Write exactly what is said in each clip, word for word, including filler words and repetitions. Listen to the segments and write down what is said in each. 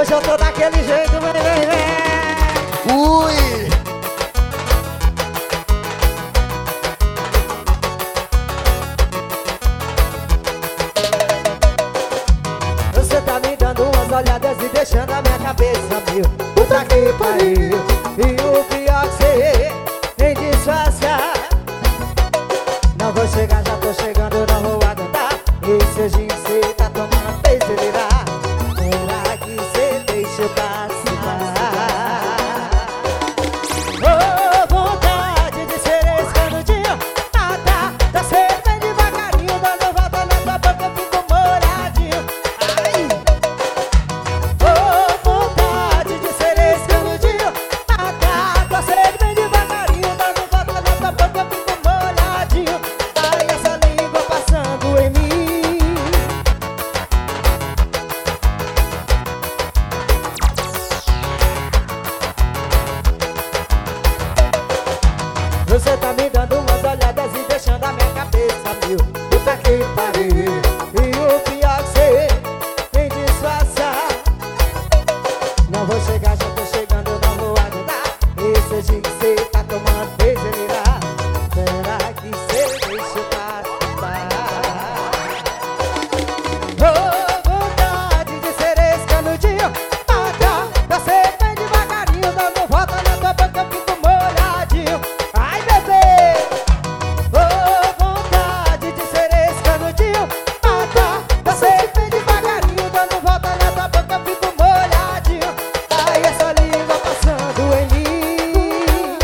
Hoje eu tô daquele jeito, vem, vem, vem. Ui! Você tá me dando umas olhadas e deixando a minha cabeça mil. Puta que pariu. E o pior que você nem disfarçar. Não vou chegar, já tô chegando, não vou aguentar. Esse anjinho cê tá tomando, fez delirar. Será que cê deixa eu passar? Oh, vontade de ser esse canudinho. Ah, tá, tá sendo bem devagarinho, dando volta na tua boca, eu fico molhadinho. Ai! Oh, vontade de ser esse canudinho. Ah, tá, tá sendo bem devagarinho, dando volta na tua boca, eu fico molhadinho. Ai, essa língua passando em mim. Você tá me dando umas olhadas e deixando a minha cabeça mil. Puta que pariu. E o pior que cê nem disfarçar. Não vou chegar, já tô chegando, não vou aguentar. Esse anjinho que cê tá tomando fez delirar. Será que cê deixa eu passar? Oh, vontade de ser esse canudinho. Ah, tá, tá sempre bem devagarinho, dando volta na tua boca, eu fico molhadinho. Ai, bebê! Oh, vontade de ser esse canudinho. Ah, tá, tá sempre bem devagarinho, dando volta na tua boca, eu fico molhadinho. Ai, essa língua passando em mim.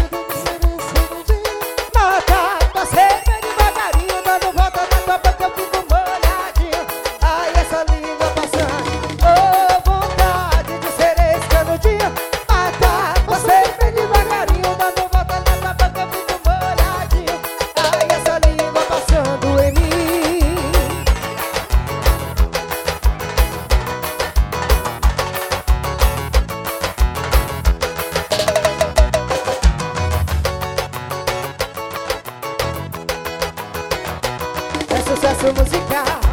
Ah, tá, tá sempre bem devagarinho, dando volta na tua boca, eu fico molhadinho. Ai, essa língua passando. Oh, vontade de ser esse canudinho. Ah, tá, tá sempre bem devagarinho, dando volta na tua boca, eu fico molhadinho. Ai, essa língua passando em mim. É sucesso musical.